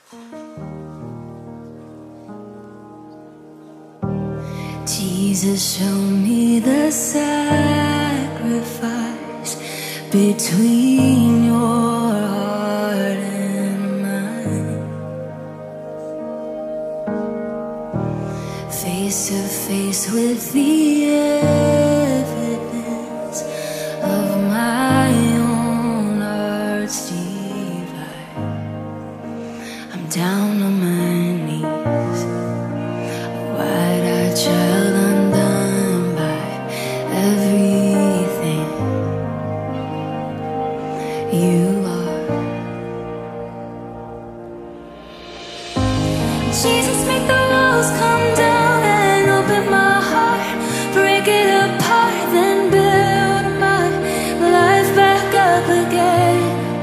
Jesus, show me the sacrifice between your heart and mine. Face to face with the evidence of my own heart's divide. I'm down on my knees, a wide-eyed child undone by everything you are. Jesus, make the walls come down and open my heart, break it apart, then build my life back up again.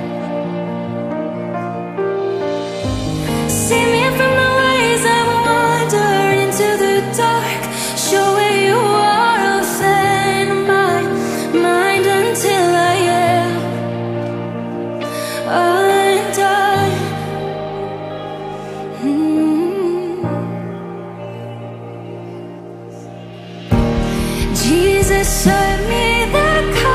See me from the ways I've wandered into the dark, show where you are, offend my mind until I am undone. Jesus, serve me the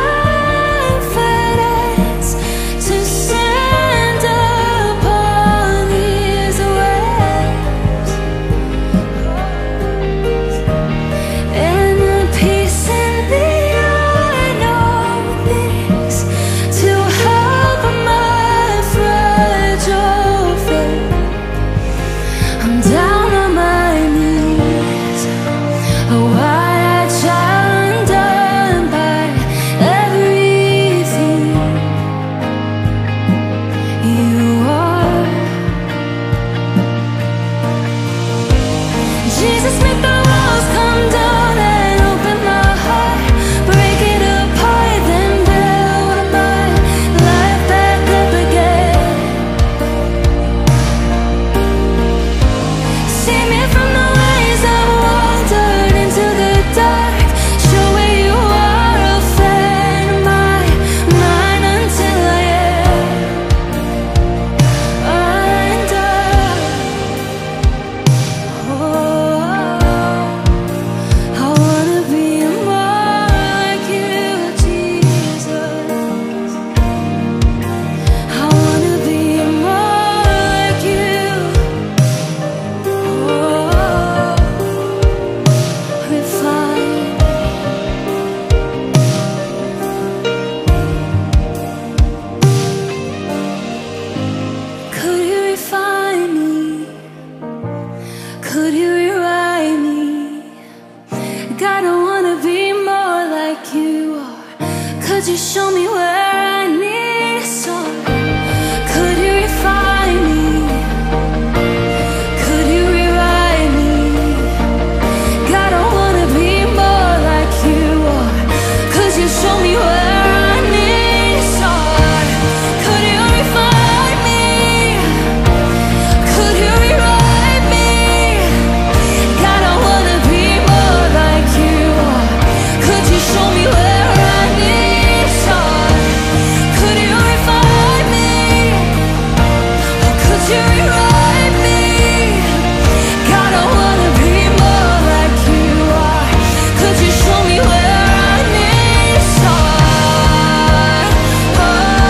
confidence to stand upon these waves, and the peace in the unknown things to help my fragile faith. I'm down on my knees, a wide-eyed child undone by everything you are. Jesus, make the walls come down and open my heart, break it apart, then build my life back up again. See me from the ways I've wandered into the dark, show where you are, offend my mind until I am undone. Oh, I wanna be more like you, Jesus. I wanna be more like you. Oh, refine. Could you refine me? Could you rewrite me? God, I wanna be more like you are. Could you show me where I need to start? Could you refine me? Could you rewrite me? God, I wanna be more like you are. Could you show me where I need to start? Could you refine me? Could you rewrite me? God, I wanna be more like you are. Could you show me where I need to start? Could you refine me? Or could you rewrite me? God, I wanna be more like you are. Could you show me where I need to start? Oh,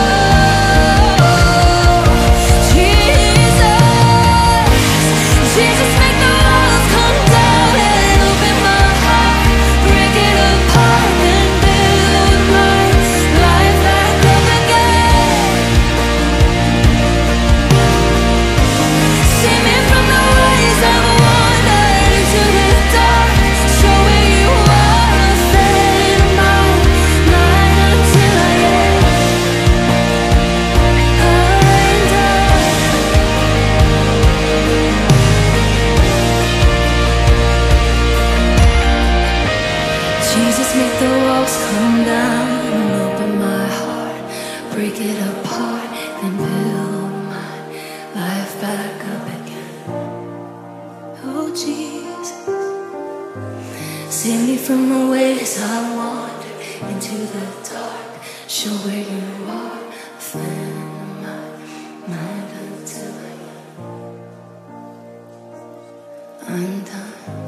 Jesus, Jesus, make the walls come down and open my heart, break it apart, then build my life back up again. See me from the ways I've wandered into the dark, show where you are, offend my mind until I am undone. Jesus, make the walls come down and open my heart, break it apart, then build my life back up again. Oh, Jesus, save me from the ways I wandered into the dark, show where you are, offend my mind until I am undone.